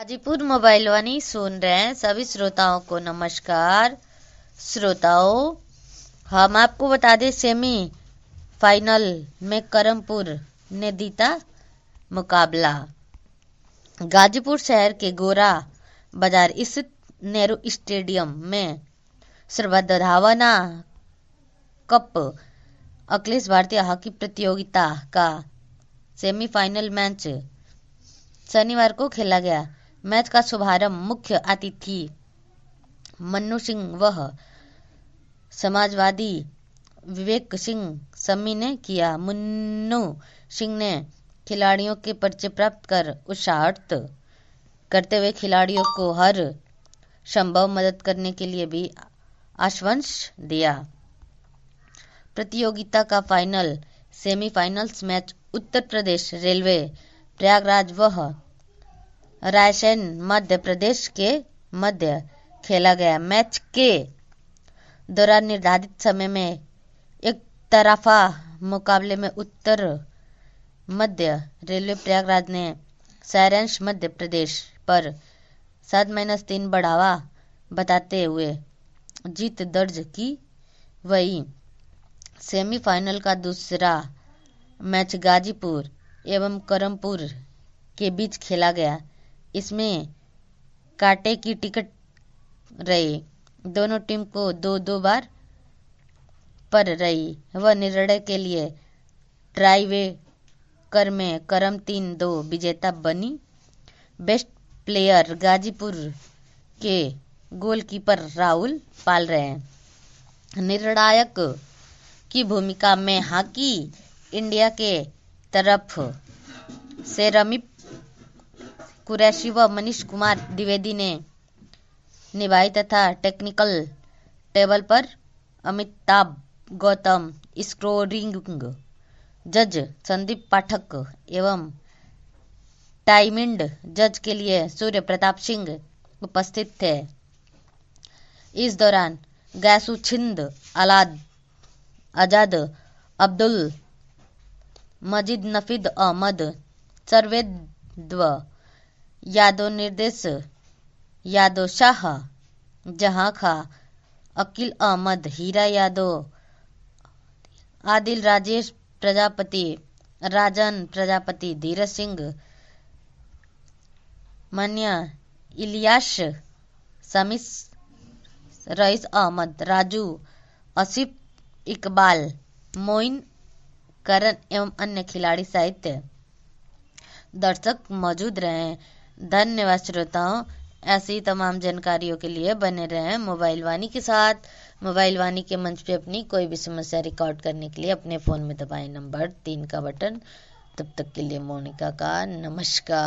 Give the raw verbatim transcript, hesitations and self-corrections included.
Ghazipur mobile वानी सुन रहे हैं सभी श्रोताओं को नमस्कार। श्रोताओं, हम आपको बता दें सेमी फाइनल में करमपुर ने जीता मुकाबला। गाजीपुर शहर के गोरा बाजार स्थित नेहरू स्टेडियम में सर्वधावना कप अखिलेश भारतीय हॉकी प्रतियोगिता का सेमीफाइनल मैच शनिवार को खेला गया। मैच का शुभारंभ मुख्य अतिथि मन्नू सिंह व समाजवादी विवेक सिंह सम्मी ने किया। मन्नू सिंह ने खिलाड़ियों के परिचय प्राप्त कर उत्साहित करते हुए खिलाड़ियों को हर संभव मदद करने के लिए भी आश्वासन दिया। प्रतियोगिता का final semifinals match Uttar Pradesh railway Prayagraj व रायसेन मध्य प्रदेश के मध्य खेला गया। मैच के दौरान निर्धारित समय में एक तरफा मुकाबले में उत्तर मध्य रेलवे प्रयागराज ने सारांश मध्य प्रदेश पर सात माइनस तीन बढ़ावा बताते हुए जीत दर्ज की। वही सेमीफाइनल का दूसरा मैच गाजीपुर एवं करमपुर के बीच खेला गया। इसमें कांटे की टिकट रही। दोनों टीम को दो दो बार पर रही वह निर्णय के लिए ट्राई कर में करम तीन दो विजेता बनी। बेस्ट प्लेयर गाजीपुर के गोलकीपर राहुल पाल रहे हैं। निर्णायक की भूमिका में हॉकी इंडिया के तरफ से रमी कुरैशी व मनीष कुमार द्विवेदी ने निभाई तथा टेक्निकल टेबल पर अमिताभ गौतम, स्कोरिंग जज संदीप पाठक एवं टाइमिंड जज के लिए सूर्य प्रताप सिंह उपस्थित थे। इस दौरान गैसू छिंद अलाद आजाद अब्दुल मजीद नफीद अहमद सर्वेद यादव निर्देश यादव शाह जहां खा अकील अहमद हीरा यादव आदिल राजेश प्रजापति राजन प्रजापति धीरज सिंह मान्या इलियास समीस रईस अहमद राजू आसिफ इकबाल मोइन करण एवं अन्य खिलाड़ी सहित दर्शक मौजूद रहे। धन्यवाद श्रोताओं। ऐसी तमाम जानकारियों के लिए बने रहें मोबाइल वाणी के साथ। मोबाइल वाणी के मंच पे अपनी कोई भी समस्या रिकॉर्ड करने के लिए अपने फोन में दबाएं नंबर तीन का बटन। तब तक के लिए मोनिका का नमस्कार।